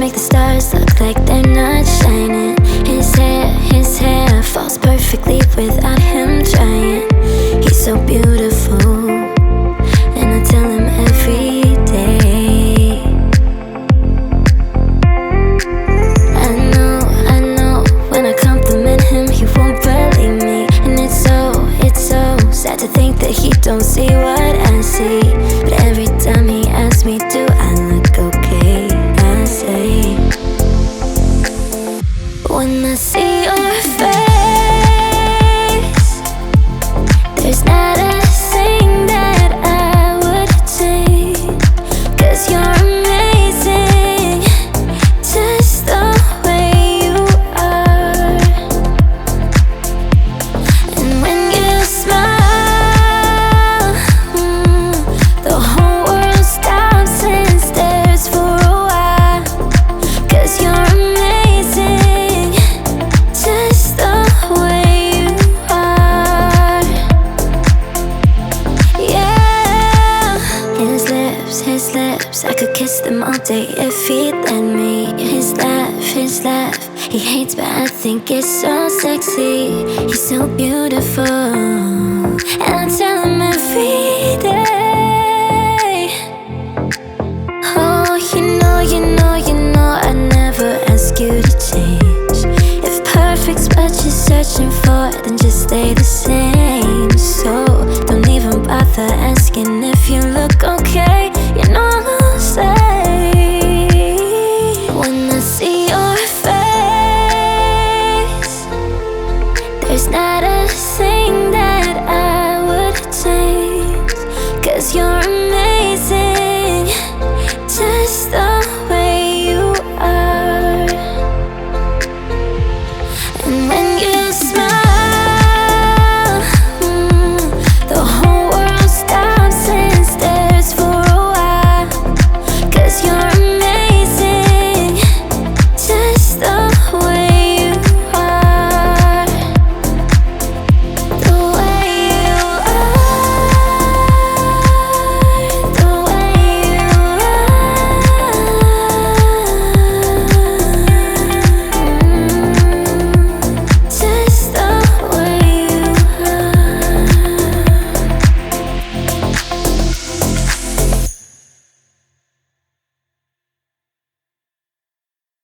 make the stars look like they're not shining. His hair falls perfectly without him trying. He's so beautiful, and I tell him every day. I know, when I compliment him, he won't believe me. And it's so sad to think that he don't see what I see. But every time he asks me, do I look okay? I say, when I see your face, there's not a thing that I would change. 'Cause you're amazing, just the way you are. And when you smile, the whole world stops and stares for a while. 'Cause you're amazing, just the way you are. Yeah, his lips, I could kiss them all day if he'd let me. His laugh, he hates but I think it's so sexy. He's so beautiful, and I tell him every day. Oh, you know I never ask you to change. If perfect's what you're searching for, then just stay the same. So